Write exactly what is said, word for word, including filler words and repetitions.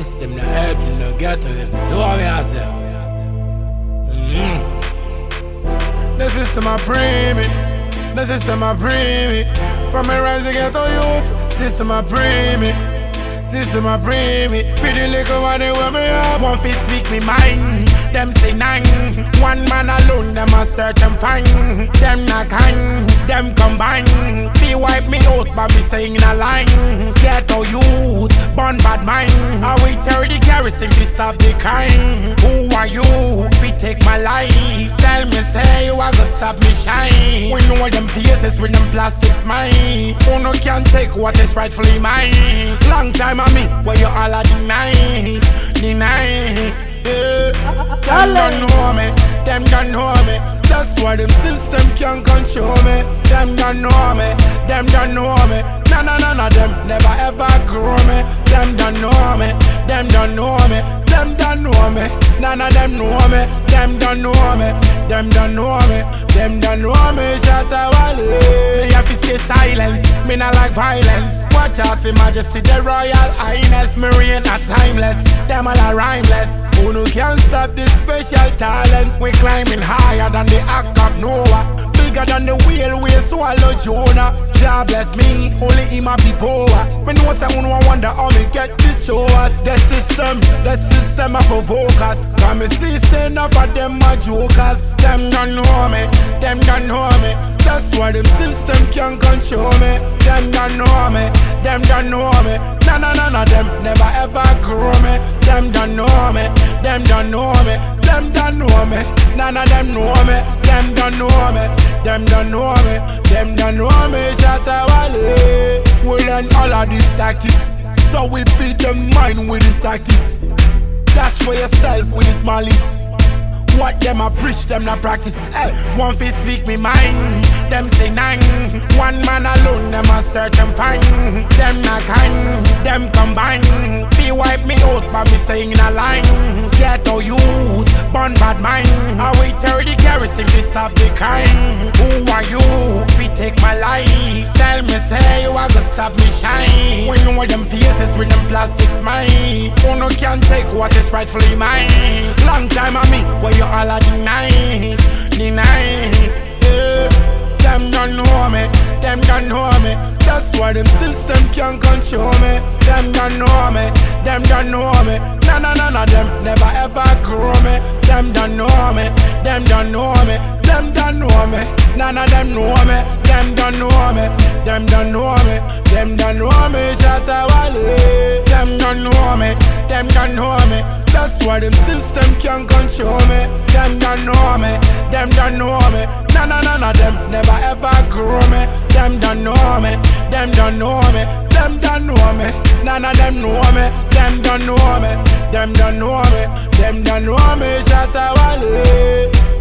system that help you to get to this. So what we are say? Mm-hmm. The system a pre me. The system a pre me. From me rise to get to youth. System a pre me. System a pre me. Feed the liquor money where me up. One fit speak me mind. Them say nine. One man alone, them a search and find. Them not kind, them combine. Feel wipe me out, but me staying in a line. Get to youth, born bad mind. I will tell the garrison to stop the crime. Who are you? We take my life. Tell me say you are gonna stop me shine. We know them faces with them plastic smile. Who no can take what is rightfully mine. Long time on me, where you all are deny, deny. Yeah. Them don't know me, them don't know me. That's why them system can't control me. Them don't know me, them don't know me. None, none, none of them never ever grow me. Them don't know me, them don't know me. Them don't know me, none of them know me. Them don't know me, them don't know me. Them don't know me, shut up, me have to stay silence, me not like violence. Watch out for majesty, the royal highness. Me reign not timeless, them all are rhymeless. Who no can stop this special talent? We climbing higher than the Ark of Noah. Bigger than the whale we swallow Jonah. God bless me, only him a be poor. Me know say one wonder how me get this show us. The system, the system a provoke us. Cause me see say enough of them a jokers. Them don't know me, them don't know me. That's why them system can't control me. Them don't know me, them don't know me. None, none, none of them never ever grow me. Them don't know me, them don't know me. Them don't know me, none of them know me. Them don't know me, them don't know me. Them don't know me, shut up, wale. We learn all of these tactics, so we beat them mind with these tactics. Dash for yourself with this malice. What them a preach, them not practice. Hey, one fit speak me mind. Them say nine. One man alone, them a search and find. Them not kind, them combine. Feel wipe me out, but me staying in a line. Get to youth, born bad mind. I will tell the garrison to stop the crime. Who are you? We take my life. Tell me say you are gonna stop me shine. We know them faces with them plastic smile. Who no can take what is rightfully mine. Long time on me, where you all are deny, deny. Yeah. Them don't know me, them don't know me. That's why them system can't control me. Them don't know me, them don't know me. None, none, none of them never ever grow me. Them don't know me, them don't know me. Them don't know me, none of them know me. Them don't know me, them don't know me. Them don't know me, shut up, wale. Them don't know me, them don't know me. That's why them system can't control me. Them don't know me, them don't know me. None, none, none of them never ever grow me. Them don't know me, them don't know me. Them don't know me, none of them know me. Them don't know me, them don't know me. Them don't know me, shut up, wale.